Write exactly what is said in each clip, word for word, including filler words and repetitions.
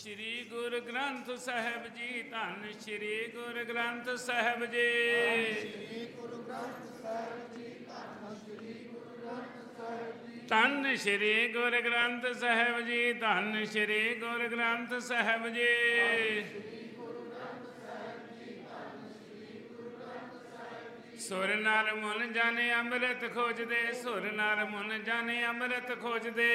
ਸ਼੍ਰੀ ਗੁਰੂ ਗ੍ਰੰਥ ਸਾਹਿਬ ਜੀ, ਧੰਨ ਸ਼੍ਰੀ ਗੁਰੂ ਗ੍ਰੰਥ ਸਾਹਿਬ ਜੀ। ਸ਼੍ਰੀ ਗੁਰੂ ਗ੍ਰੰਥ ਸਾਹਿਬ ਜੀ, ਧੰਨ ਸ਼੍ਰੀ ਗੁਰੂ ਗ੍ਰੰਥ ਸਾਹਿਬ ਜੀ। ਧੰਨ ਸ਼੍ਰੀ ਗੁਰੂ ਗ੍ਰੰਥ ਸਾਹਿਬ ਜੀ, ਧੰਨ ਸ਼੍ਰੀ ਗੁਰੂ ਗ੍ਰੰਥ ਸਾਹਿਬ ਜੀ। ਸੁਰ ਨਰ ਮੁਨ ਜਾਣੇ ਅੰਮ੍ਰਿਤ ਖੋਜਦੇ, ਸੁਰ ਨਰ ਮੁਨ ਜਾਣੇ ਅੰਮ੍ਰਿਤ ਖੋਜਦੇ।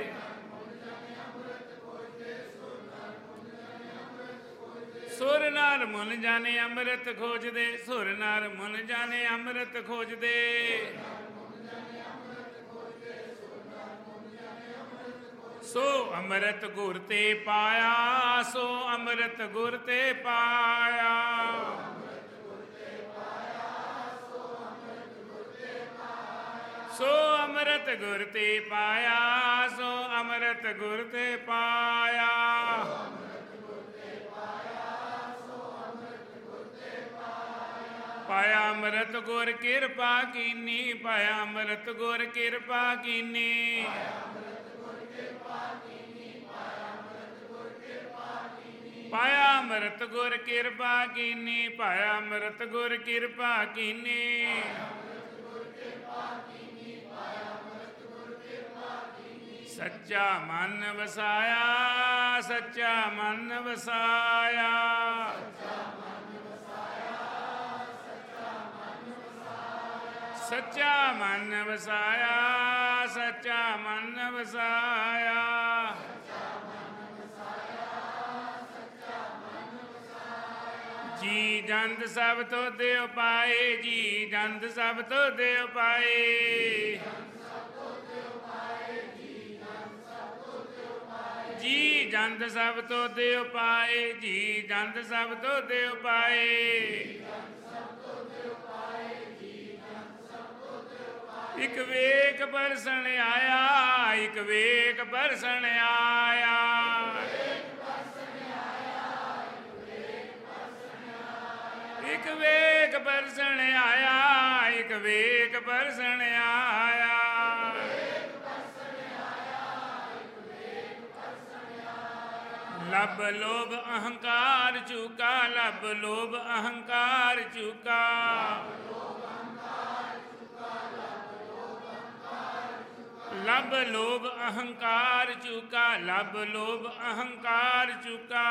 ਸੁਰ ਨਰ ਮੁਨ ਜਾਣੇ ਅੰਮ੍ਰਿਤ ਖੋਜਦੇ, ਸੁਰ ਨਰ ਮੁਨ ਜਾਣੇ ਅੰਮ੍ਰਿਤ ਖੋਜਦੇ। ਸੋ ਅੰਮ੍ਰਿਤ ਗੁਰ ਤੇ ਪਾਇਆ, ਸੋ ਅੰਮ੍ਰਿਤ ਗੁਰ ਤੇ ਪਾਇਆ। ਸੋ ਅੰਮ੍ਰਿਤ ਗੁਰ ਤੇ ਪਾਇਆ, ਸੋ ਅੰਮ੍ਰਿਤ ਗੁਰ ਤੇ ਪਾਇਆ। ਪਾਇਆ ਅੰਮ੍ਰਿਤ ਗੁਰ ਕਿਰਪਾ ਕੀਨੀ, ਪਾਇਆ ਅੰਮ੍ਰਿਤ ਗੁਰ ਕਿਰਪਾ ਕੀਨੀ। ਪਾਇਆ ਅੰਮ੍ਰਿਤ ਗੁਰ ਕਿਰਪਾ ਕੀਨੀ, ਪਾਇਆ ਅੰਮ੍ਰਿਤ ਗੁਰ ਕਿਰਪਾ ਕੀਨੀ। ਸੱਚਾ ਮਨ ਵਸਾਇਆ, ਸੱਚਾ ਮਨ ਵਸਾਇਆ। ਸੱਚਾ ਮਨ ਵਸਾਇਆ, ਸੱਚਾ ਮਨ ਵਸਾਇਆ। ਜੀ ਜੰਦ ਸਭ ਤੋਂ ਦਿਓ ਪਾਏ, ਜੀ ਜੰਦ ਸਭ ਤੋਂ ਦਿਓ ਪਾਏ। ਜੀ ਜੰਦ ਸਭ ਤੋਂ ਦਿਓ ਪਾਏ, ਜੀ ਜੰਦ ਸਭ ਤੋਂ ਦਿਓ ਪਾਏ। ਇੱਕ ਵੇਖ ਪਰਸਣ ਆਇਆ, ਇੱਕ ਵੇਖ ਪਰਸਣ ਆਇਆ। ਇੱਕ ਵੇਖ ਪਰਸਣ ਆਇਆ, ਇੱਕ ਵੇਖ ਪਰਸਣ ਆਇਆ। ਲੱਭ ਲੋਭ ਅਹੰਕਾਰ ਚੁਕਾ, ਲੱਭ ਲੋਭ ਅਹੰਕਾਰ ਚੁਕਾ। ਲੱਭ ਲੋਭ ਅਹੰਕਾਰ ਚੁਕਾ, ਲੱਭ ਲੋਭ ਅਹੰਕਾਰ ਚੁਕਾ।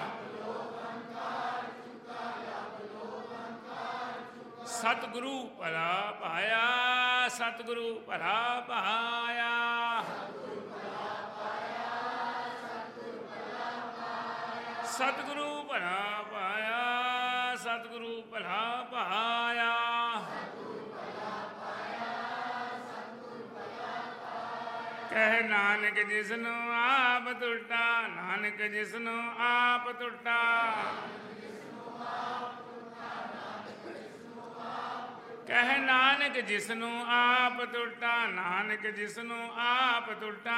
ਸਤਿਗੁਰੂ ਭਲਾ ਪਾਇਆ, ਸਤਿਗੁਰੂ ਭਲਾ ਪਾਇਆ। ਸਤਿਗੁਰੂ ਭਲਾ ਪਾਇਆ, ਸਤਿਗੁਰੂ ਭਲਾ ਪਾਇਆ। ਕਹਿ ਨਾਨਕ ਜਿਸਨੂੰ ਆਪ ਟੁੱਟਾ, ਨਾਨਕ ਜਿਸਨੂੰ ਆਪ ਟੁੱਟਾ। ਕਹਿ ਨਾਨਕ ਜਿਸਨੂੰ ਆਪ ਟੁੱਟਾ, ਨਾਨਕ ਜਿਸਨੂੰ ਆਪ ਟੁੱਟਾ।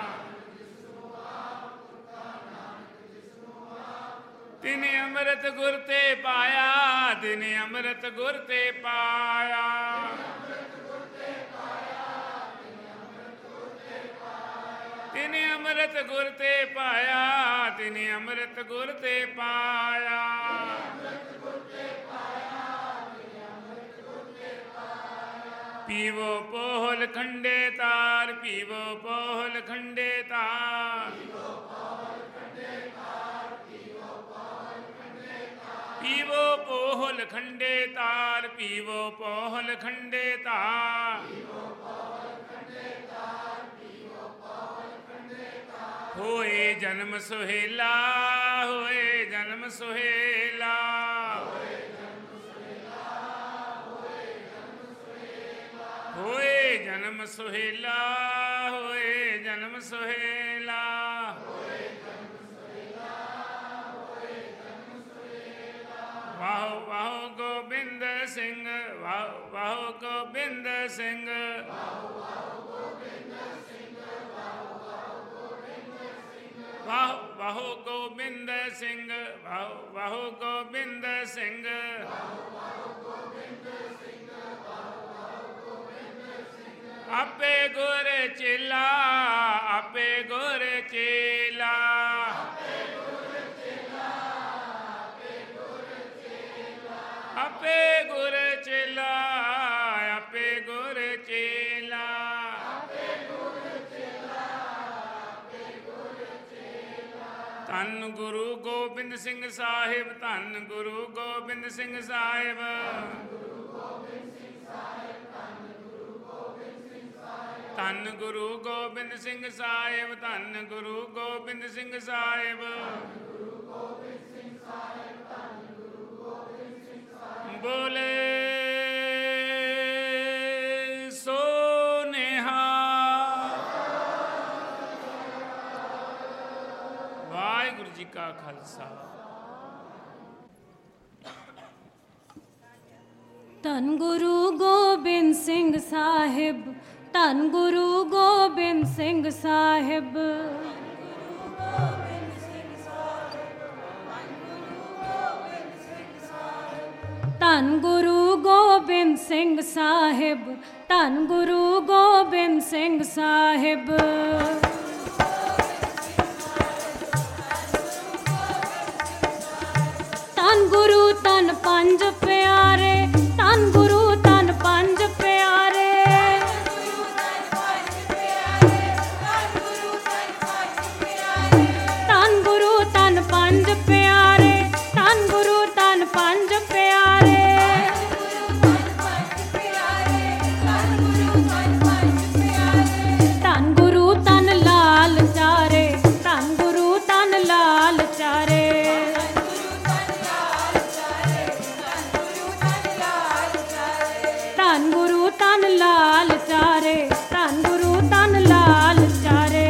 ਤਿਨੇ ਅੰਮ੍ਰਿਤ ਗੁਰ ਤੇ ਪਾਇਆ, ਤਿਨੇ ਅੰਮ੍ਰਿਤ ਗੁਰ ਤੇ ਪਾਇਆ। ਤਿਨੇ ਅੰਮ੍ਰਿਤ ਗੁਰ ਤੇ ਪਾਇਆ, ਤਿਨੇ ਅੰਮ੍ਰਿਤ ਗੁਰ ਤੇ ਪਾਇਆ। ਪੀਵੋ ਪੋਹਲ ਖੰਡੇ ਤਾਰ, ਪੀਵੋ ਪੋਹਲ ਖੰਡੇ ਤਾਰ। ਪੀਵੋ ਪੋਹਲ ਖੰਡੇ ਤਾਰ, ਪੀਵੋ ਪੋਹਲ ਖੰਡੇ ਤਾਰ। ਹੋਏ ਜਨਮ ਸੁਹੇਲਾ, ਹੋਏ ਜਨਮ ਸੁਹੇਲਾ। ਹੋਏ ਜਨਮ ਸੁਹੇਲਾ, ਹੋਏ ਜਨਮ ਸੁਹੇਲਾ। ਵਾਹੋ ਵਾਹੋ ਗੋਬਿੰਦ ਸਿੰਘ, ਵਾਹੋ ਵਾਹੋ ਗੋਬਿੰਦ ਸਿੰਘ। ਵਾਹੋ ਵਾਹੋ ਗੋਬਿੰਦ ਸਿੰਘ, ਵਾਹੋ ਵਾਹੋ ਗੋਬਿੰਦ ਸਿੰਘ। ਆਪੇ ਗੁਰ ਚੇਲਾ, ਆਪੇ ਗੁਰ ਚੇਲਾ। ਧੰਨ ਗੁਰੂ ਗੋਬਿੰਦ ਸਿੰਘ ਸਾਹਿਬ, ਧੰਨ ਗੁਰੂ ਗੋਬਿੰਦ ਸਿੰਘ ਸਾਹਿਬ। ਧੰਨ ਗੁਰੂ ਗੋਬਿੰਦ ਸਿੰਘ ਸਾਹਿਬ, ਧੰਨ ਗੁਰੂ ਗੋਬਿੰਦ ਸਿੰਘ ਸਾਹਿਬ। ਬੋਲੇ ਸੋ ਨਿਹਾਲ। ਵਾਹਿਗੁਰੂ ਜੀ ਕਾ ਖਾਲਸਾ। ਧੰਨ ਗੁਰੂ ਗੋਬਿੰਦ ਸਿੰਘ ਸਾਹਿਬ, ਧੰਨ ਗੁਰੂ ਗੋਬਿੰਦ ਸਿੰਘ ਸਾਹਿਬ। ਧੰਨ ਗੁਰੂ ਗੋਬਿੰਦ ਸਿੰਘ ਸਾਹਿਬ, ਧੰਨ ਗੁਰੂ ਗੋਬਿੰਦ ਸਿੰਘ ਸਾਹਿਬ। ਧੰਨ ਗੁਰੂ ਧੰਨ ਪੰਜ ਪਿਆਰੇ, ਧੰਨ ਗੁਰੂ ਧੰਨ ਪੰਜ ਪਿਆਰੇ। ਧੰਨ ਗੁਰੂ ਧੰਨ ਪੰਜ ਪਿਆਰੇ, ਧੰਨ ਗੁਰੂ ਧੰਨ ਪੰਜ ਪਿਆਰੇ। ਧੰਨ ਗੁਰੂ ਧੰਨ ਲਾਲ ਚਾਰੇ, ਧੰਨ ਗੁਰੂ ਧੰਨ ਲਾਲ ਚਾਰੇ। ਧੰਨ ਗੁਰੂ ਧੰਨ ਲਾਲ ਚਾਰੇ, ਧੰਨ ਗੁਰੂ ਧੰਨ ਲਾਲ ਚਾਰੇ।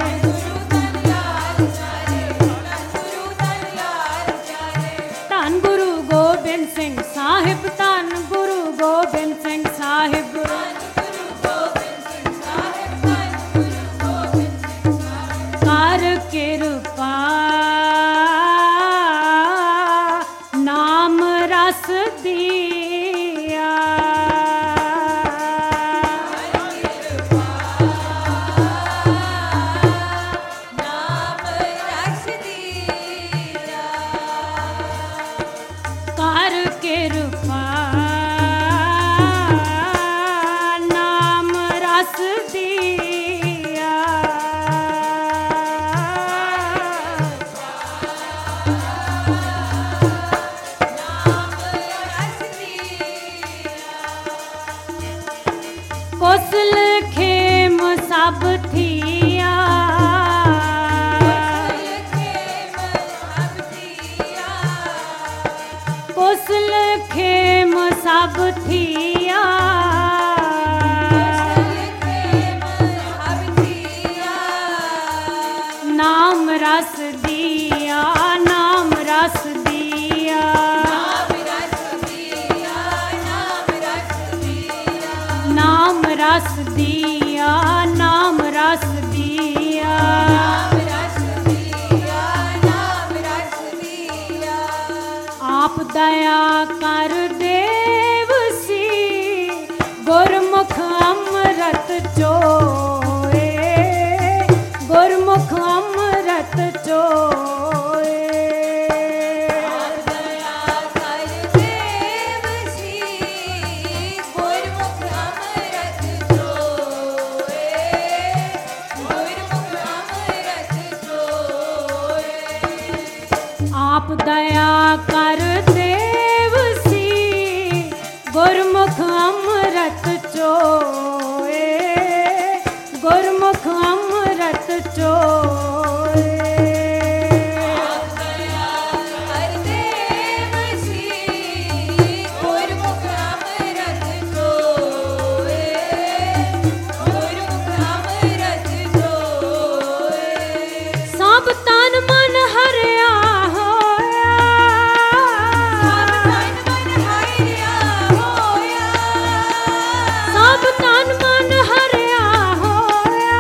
ਧੰਨ ਗੁਰੂ ਗੋਬਿੰਦ ਸਿੰਘ ਸਾਹਿਬ, ਧੰਨ ਗੁਰੂ ਗੋਬਿੰਦ ਸਿੰਘ ਸਾਹਿਬ। ਕਰ ਕਿਰਪਾ ਨਾਮ ਰਸ ਦੀਆ। ਕਰ ਕਿਰਪਾ ਨਾਮ ਰਸ ਦੀਆ। ਕੋਸਲ ਖੇਮ ਸਭ ਥੀਆ। ਕੋਸਲ ਖੇਮ ਸਭ ਥੀਆ। ਨਾਮ ਰਸ ਦੀਆ, ਨਾਮ ਰਸ ਦੀਆ। ਨਾਮ ਰਸ ਦੀਆ, ਨਾਮ ਰਸ ਦੀਆ। ਆਪ ਦਇਆ ਕਰ ਦੇਵ ਸੀ, ਗੁਰਮੁਖ ਅੰਮ੍ਰਿਤ ਚੋਏ, ਗੁਰਮੁਖ ਅੰਮ੍ਰਿਤ ਚੋਏ। ਆਪ ਦਇਆ ਕਰ ਦੇਵ ਸੀ, ਗੁਰਮੁਖ ਅੰਮ੍ਰਿਤ ਚੋਏ, ਗੁਰਮੁਖ ਅੰਮ੍ਰਿਤ ਚੋਏ। ਸਭ ਤਨ ਮਨ ਹਰਿਆ ਹੋਇਆ। ਸਭ ਤਨ ਮਨ ਹਰਿਆ ਹੋਇਆ।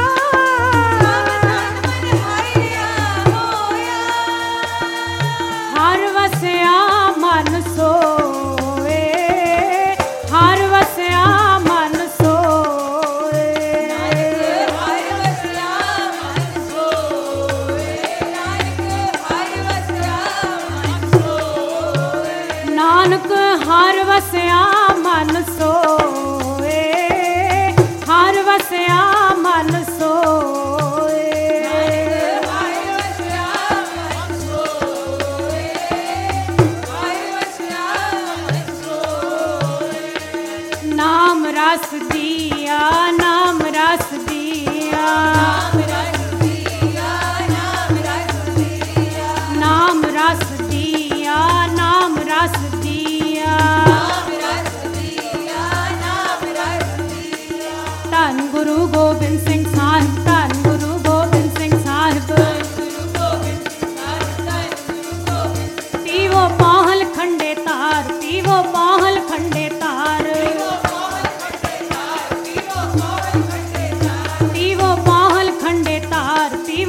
ਹਰ ਵਸਿਆ ਮਨ ਸੋਏ, ਹਰ ਵਸਿਆ ਮਨ ਸੋਏ। ਨਾਨਕ ਹਰ ਵਸਿਆ ਮਨ ਸੋਏ, ਹਰ ਵਸਿਆ ਮਨ ਸੋਏ।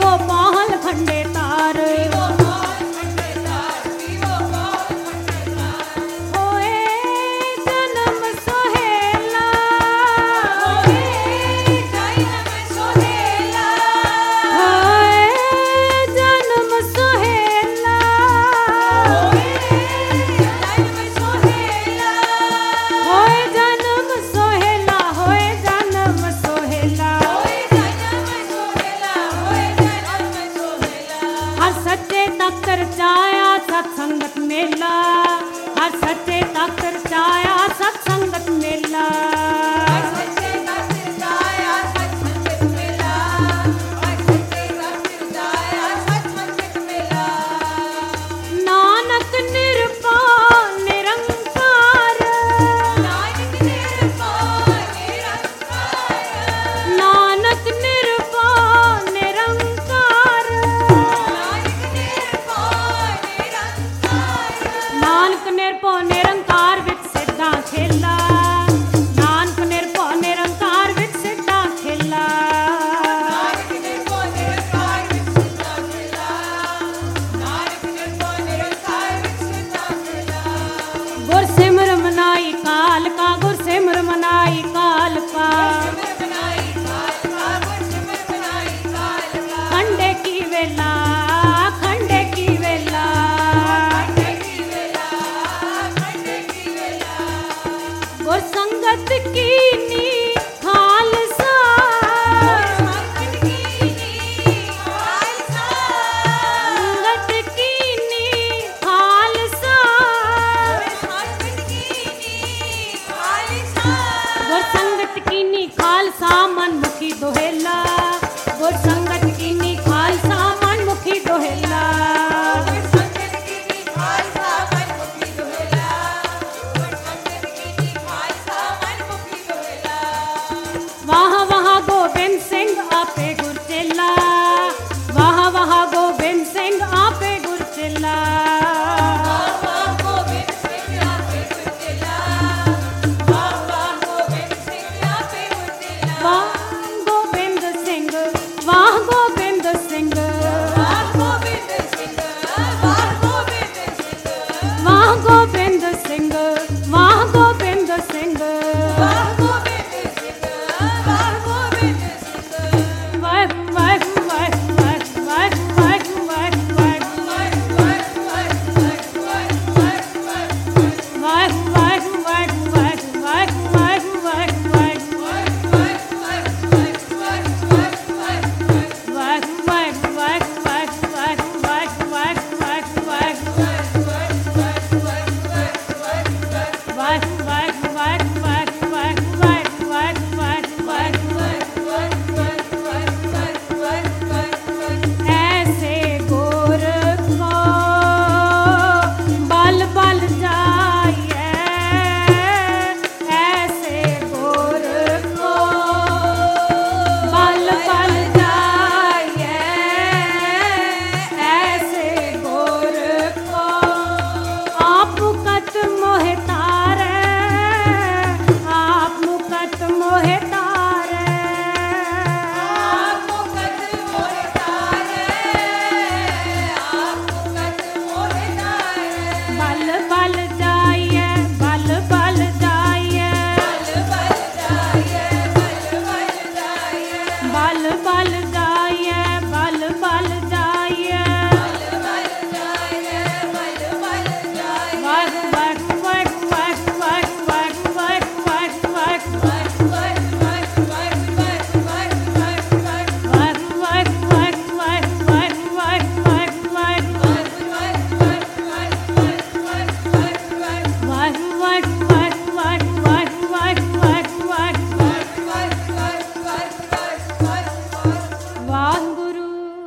पीवो पाहल खंडे तार होए जन्म सोहेला होए जन्म सोहेला होए जन्म सोहेला होए जन्म सोहेला होए जन्म सोहेला हर सच्चे तख्तर चाया सत्संगत मेला हर सच्चे तख्तर चाया सत्संगत मेला नानक निरपाल निरंकार नानक निरपाल निरंकार नानक निरपो निरंकार विच सिद्धा खेला नानक निरपो निरंकार विच सिद्धा खेला गुर सिमर मनाई काल का गुर सिमर मनाई काल का खंडे की वेला खंडे की वेला गुर संगत की नी खालसा संगत की नी खालसा गुर संगत की नी खालसा मन मुखी दोहेला गुर संगत की नी खालसा मन मुखी दोहेला वाह वाह गोबिंद सिंह आपे गुर चेला वाह वाह गोबिंद सिंह आपे गुर चेला वाह गोबिंद सिंह वाह गोबिंद सिंह वाह गोबिंद सिंह वाह गोबिंद सिंह वाह गोबिंद सिंह वाह गोबिंद सिंह वाह गोबिंद सिंह वाह वाह वाह वाह वाह वाह वाह वाह वाह वाह वाह वाह वाह वाह ऐसे गोर को बल बल जाइए ऐसे गोर को बल बल जाइए ऐसे गोर को आप मुकत मोहे तारे आप मुकत मोहे तारे बल बल जाइए बल बल जाइए बल बल जाइए बल बल जाइए वाह वाह वाह वाह वाह वाह वाह वाह वाह वाह वाह वाह वाह वाह वाह ਵਾਹਿਗੁਰੂ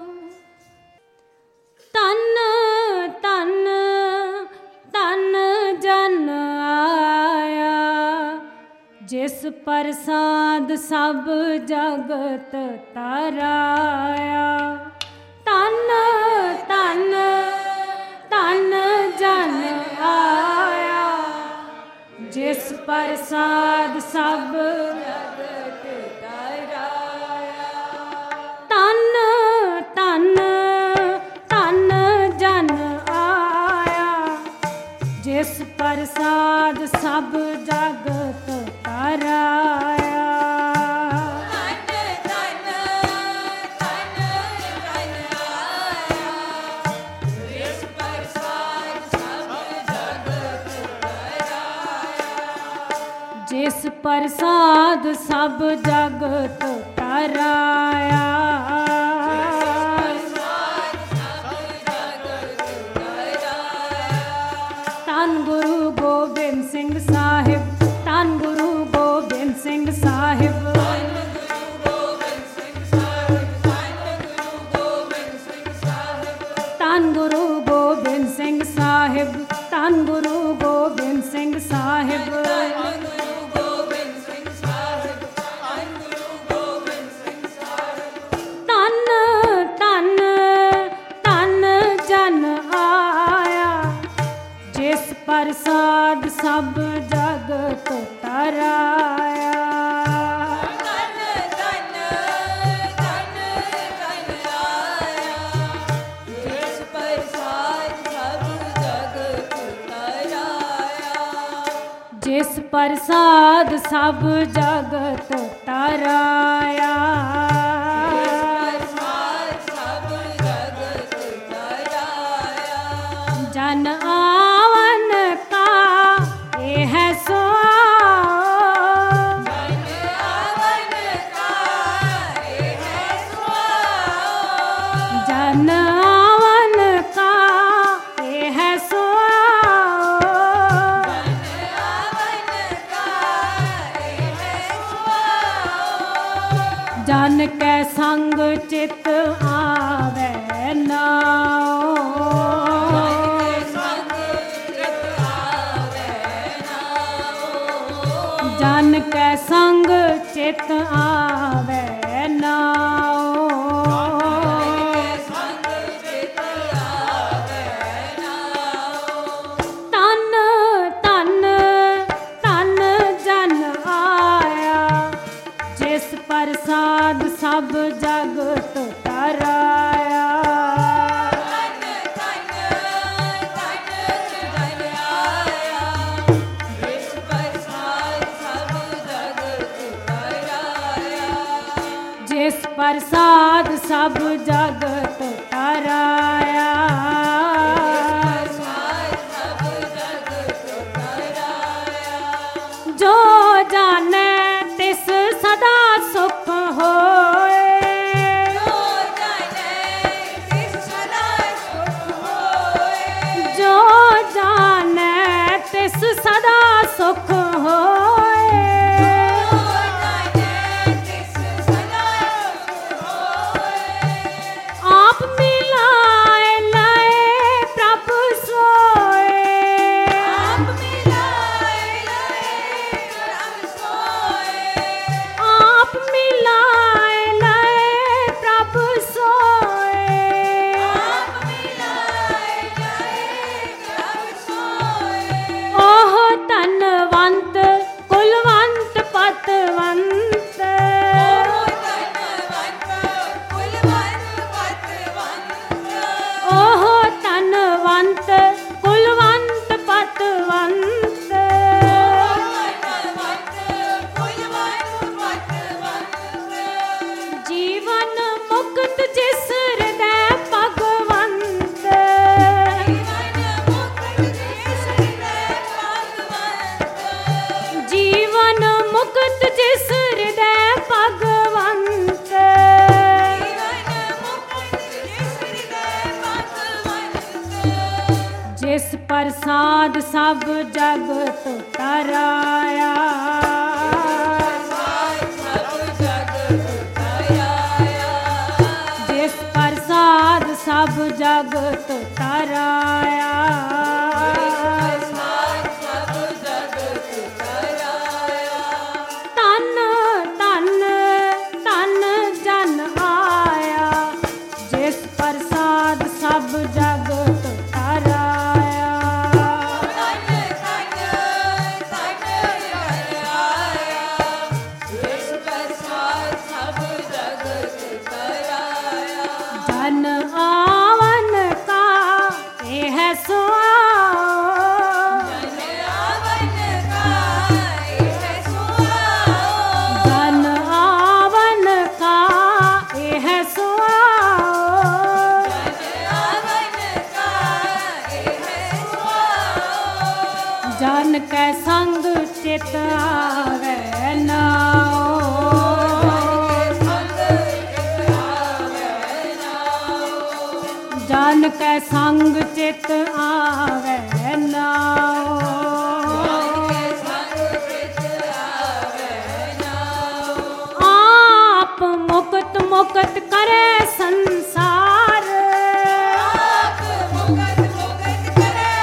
ਤਨ ਤਨ ਤਨ ਜਨ ਆਇਆ ਜਿਸ ਪ੍ਰਸਾਦ ਸਭ ਜਗਤ ਤਰਾਇਆ ਤਨ ਤਨ ਤਨ ਜਨ ਆਇਆ ਜਿਸ ਪ੍ਰਸਾਦ ਸਭ ਜਗਤ ਤਰਾਇਆ ਤਨ ਤਨ प्रसाद सब जगत तराया। धन गुरु गोबिंद सिंह साहिब, धन गुरु गोबिंद सिंह साहिब, धन गुरु गोबिंद सिंह साहिब, धन गुरु गोबिंद सिंह साहिब। तन तन तन जन आया, जिस प्रसाद सब जगत तराया। जिस प्रसाद सब जगत तराया। जन आवन का ये है स्वाद, जन आवन का ये है स्वाद। जन के संग चित आवे नाओ, जन के संग चित आवे नाओ। तन तन तन जन आया, जिस प्रसाद सब जगत तराया। जिस प्रसाद सब जगत तराया। जो जाने तिस सदा सुख होए, जो जाने तिस सदा सुख होए। आप मिलाए लाए प्रभु सोए, आप मिलाए लाए प्रभु सोए। ओह तनवंत कुलवंत पतवंत, ओह तनवंत कुलवंत पतवंत। जीवन मुक्त जिस हृदय भगवंत, जीवन मुक्त जिस हृदय भगवंत। जिस प्रसाद सब जगत तराया। जिस प्रसाद सब जगत तराया। तन तन तन जन आया, जिस प्रसाद सब जगत तराया। जन आवन का ये है स्वाद, जन आवन का ये है स्वाद। जन के संग चित आवे जान कै संग चित आवे नाओ। आप मुक्त मुक्त करे संसार, आप मुक्त मुक्त करे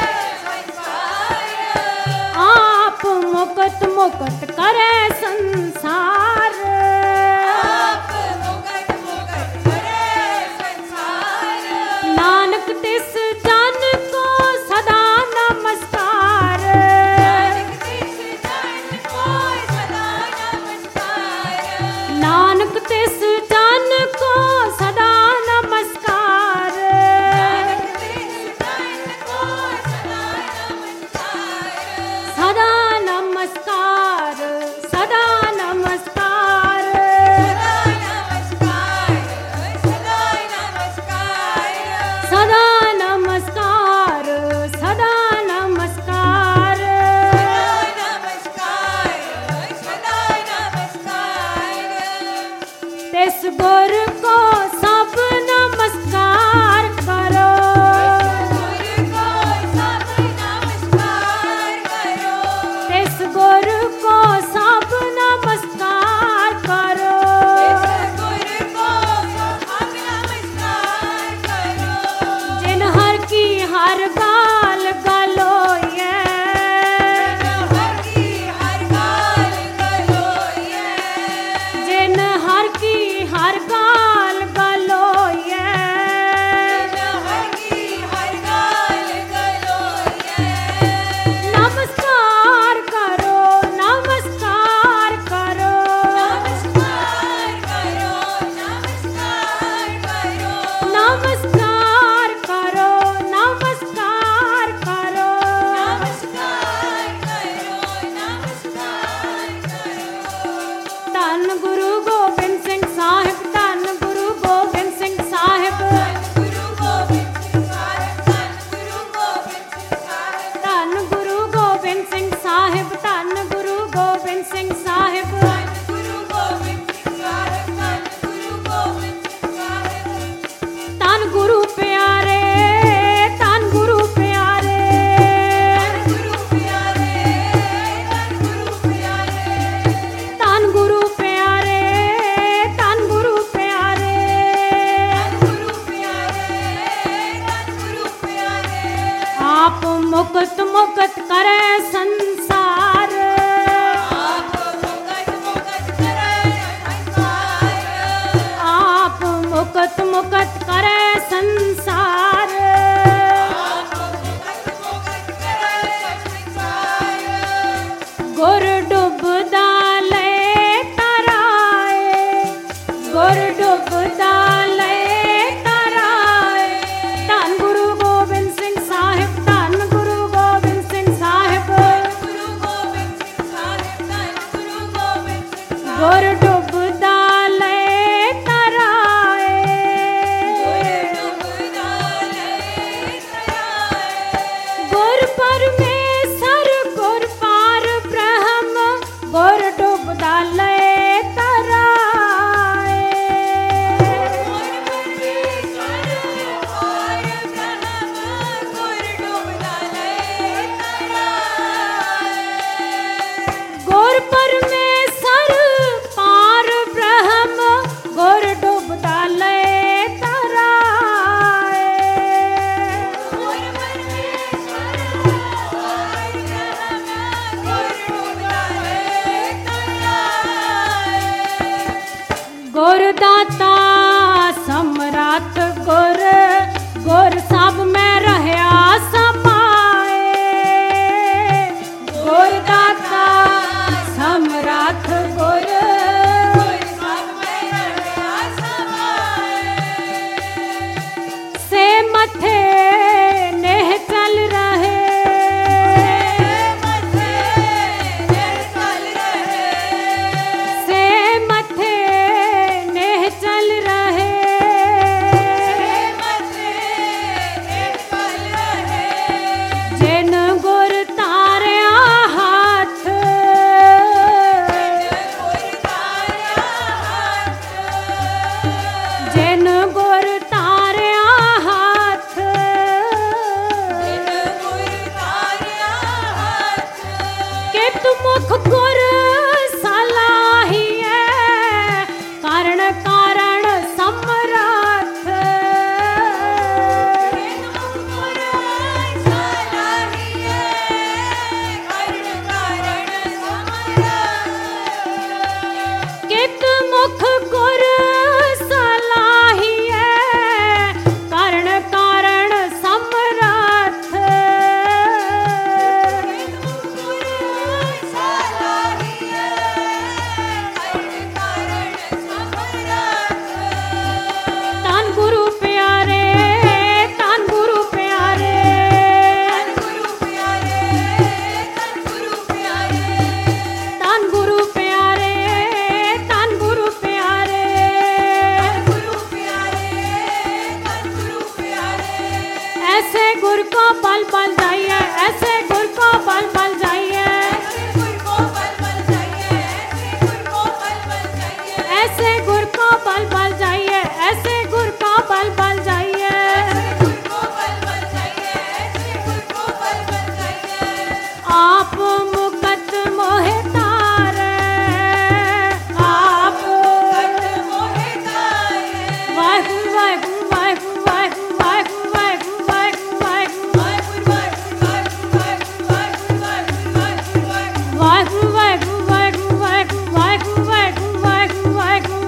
संसार, आप मुक्त मुक्त करे संसार, आप मुक्त मुक्त करे संसार। नानक तिस जन को सदा नमस्कार, नानक तिस जन को सदा नमस्कार, सदा नमस्कार, सदा नमस्कार, सदा नमस्कार, सदा नमस्कार, तिस गुर को सब नमस्कार करो, तिस गुर को सब नमस्कार करो, जिन हर की हर गाल गलोइए, जिन हर की हर गाल गलोइए, नमस्कार करो, नमस्कार करो, नमस्कार करो, नमस्कार करो। धन गुरु गोबिंद सिंह साहिब, धन गुरु गोबिंद सिंह साहिब, धन गुरु गोबिंद सिंह साहिब, धन गुरु गोबिंद सिंह साहिब, धन गुरु प्यारे, धन गुरु प्यारे, धन गुरु प्यारे, धन गुरु प्यारे, आप मुक्त मुक्त करे संसार, आप मुक्त मुक्त करे संसार, गुर डुबदा ले तराए, गुर डुबदा ले तराए, धन गुरु गोबिंद सिंह साहिब, धन गुरु गोबिंद सिंह साहिब, गुर डुबदा ले तराए, गुर परमेश्वर गुर पार ब्रह्म, गुर डुबदा ले तराए, गुर परमेश्वर पार ब्रह्म, गुर डुबदा ले तराए, गुर दाता सम्राट गुर, गुर सब में रहया समाए, गुर दाता सम्राट गुर, से मथे नेह चल रहे, से मथे नेह चल रहे, बल बल जाइए, ऐसे गुर को बल बल जाइए, ऐसे गुर को बल बल जाइए, ऐसे गुर को बल बल जाइए। आप मुकत मोहे तारे, आप वाहिगुरु वाहिगुरु वाहिगुरु वाहिगुरु वाहिगुरु वाहिगुरु वाहिगुरु वाहिगुरु वाहिगुरु वाहिगुरु वाहिगुरु वाहिगुरु वाहिगुरु वाहिगुरु वाहिगुरु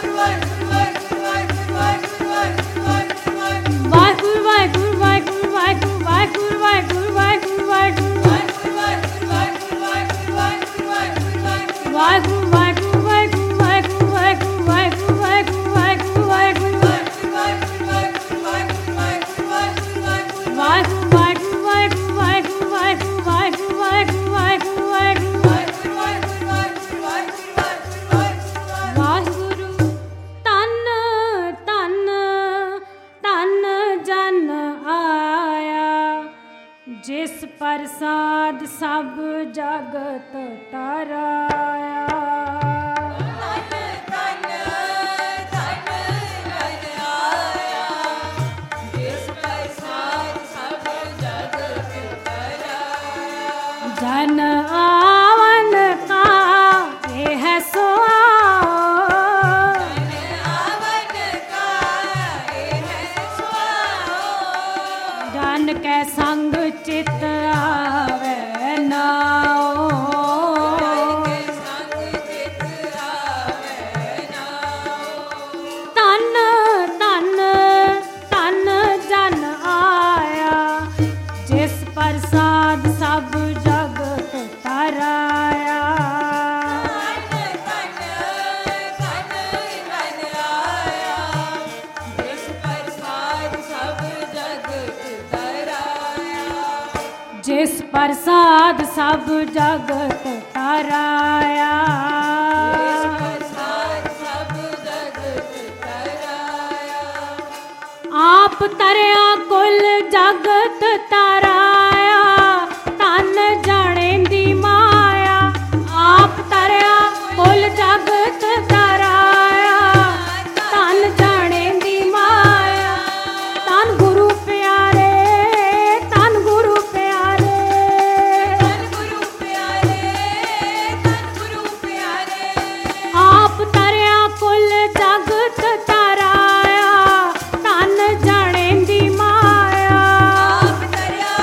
जिस प्रसाद सब जगत तराया। जन आवन का ये है जन के संग चित आवे नाओ, तन तन तन जन आया, जिस प्रसाद सब जगत तराया। जिस प्रसाद सब जगत तराया, आप तरया कुल जगत तराया, तन जाने दी माया। आप तरया कुल जगत तराया, तन जाने दी माया। तन गुरु प्यारे, तन गुरु प्यारे, आप तरया कुल जगत तराया, तन जाने दी माया।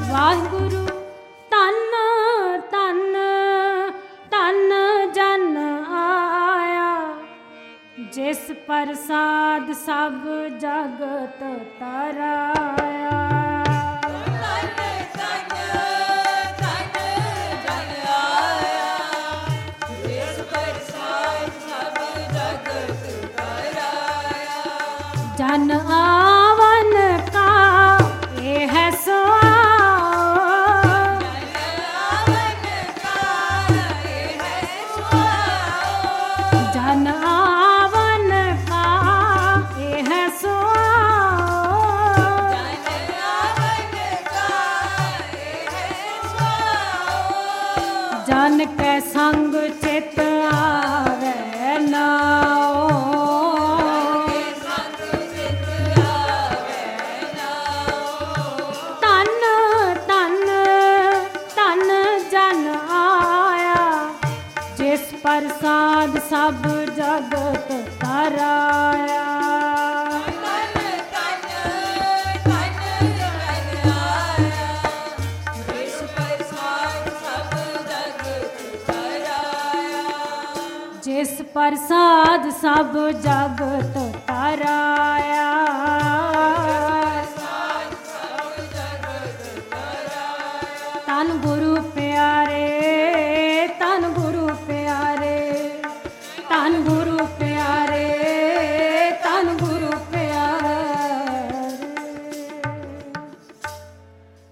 ਵਾਹਿਗੁਰੂ ਧੰਨ ਧੰਨ ਧੰਨ ਜਨ ਆਇਆ, ਜਿਸ ਪ੍ਰਸਾਦ ਸਭ ਜਗਤ ਤਰਾਇਆ। जन आवन का ये है सुआओ, जन आवन का ये है सुआओ, जन के संग चित आवे नाओ, प्रसाद सब जगत तराया। जिस प्रसाद सब जगत तराया।